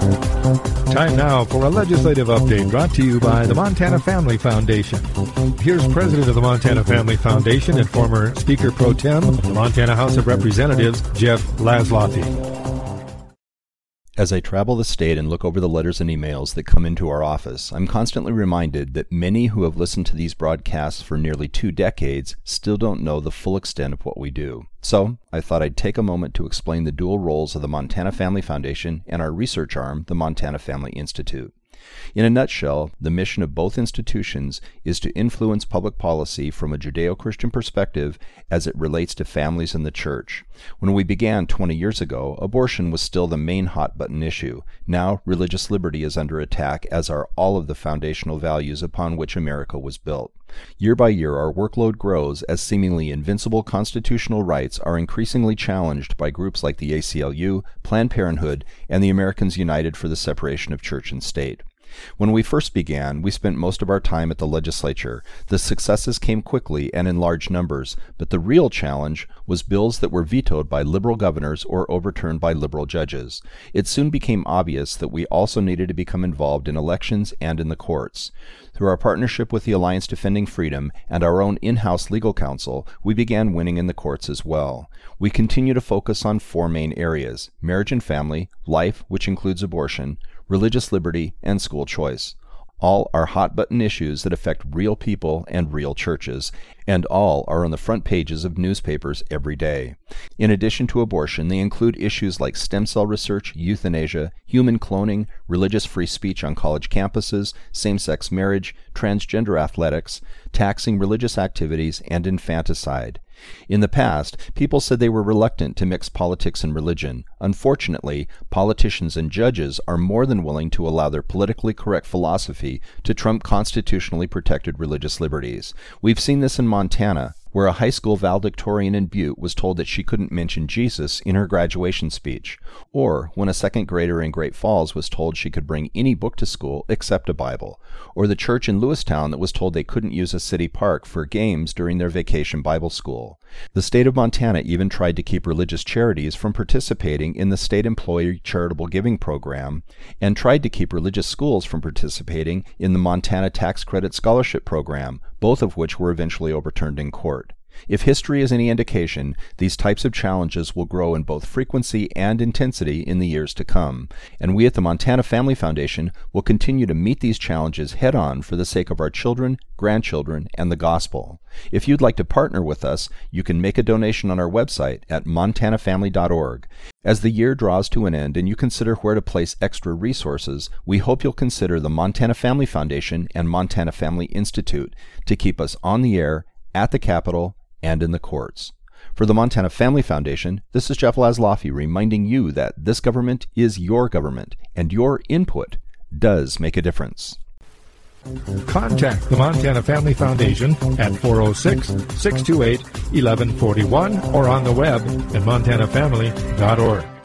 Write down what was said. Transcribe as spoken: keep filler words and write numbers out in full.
Time now for a legislative update brought to you by the Montana Family Foundation. Here's President of the Montana Family Foundation and former Speaker Pro Tem of the Montana House of Representatives, Jeff Laszloffy. As I travel the state and look over the letters and emails that come into our office, I'm constantly reminded that many who have listened to these broadcasts for nearly two decades still don't know the full extent of what we do. So, I thought I'd take a moment to explain the dual roles of the Montana Family Foundation and our research arm, the Montana Family Institute. In a nutshell, the mission of both institutions is to influence public policy from a Judeo-Christian perspective as it relates to families and the church. When we began twenty years ago, abortion was still the main hot-button issue. Now, religious liberty is under attack, as are all of the foundational values upon which America was built. Year by year, our workload grows as seemingly invincible constitutional rights are increasingly challenged by groups like the A C L U, Planned Parenthood, and the Americans United for the Separation of Church and State. When we first began, we spent most of our time at the legislature. The successes came quickly and in large numbers, but the real challenge was bills that were vetoed by liberal governors or overturned by liberal judges. It soon became obvious that we also needed to become involved in elections and in the courts. Through our partnership with the Alliance Defending Freedom and our own in-house legal counsel, we began winning in the courts as well. We continue to focus on four main areas: marriage and family, life, which includes abortion, religious liberty, and school choice. All are hot-button issues that affect real people and real churches, and all are on the front pages of newspapers every day. In addition to abortion, they include issues like stem cell research, euthanasia, human cloning, religious free speech on college campuses, same-sex marriage, transgender athletics, taxing religious activities, and infanticide. In the past, people said they were reluctant to mix politics and religion. Unfortunately, politicians and judges are more than willing to allow their politically correct philosophy to trump constitutionally protected religious liberties. We've seen this in Montana, where a high school valedictorian in Butte was told that she couldn't mention Jesus in her graduation speech, or when a second grader in Great Falls was told she could bring any book to school except a Bible, or the church in Lewistown that was told they couldn't use a city park for games during their vacation Bible school. The state of Montana even tried to keep religious charities from participating in the state employee charitable giving program, and tried to keep religious schools from participating in the Montana Tax Credit Scholarship Program, both of which were eventually overturned in court. If history is any indication, these types of challenges will grow in both frequency and intensity in the years to come, and we at the Montana Family Foundation will continue to meet these challenges head-on for the sake of our children, grandchildren, and the gospel. If you'd like to partner with us, you can make a donation on our website at montana family dot org. As the year draws to an end and you consider where to place extra resources, we hope you'll consider the Montana Family Foundation and Montana Family Institute to keep us on the air, at the Capitol, and in the courts. For the Montana Family Foundation, this is Jeff Laszloffy reminding you that this government is your government, and your input does make a difference. Contact the Montana Family Foundation at four oh six, six two eight, one one four one or on the web at montana family dot org.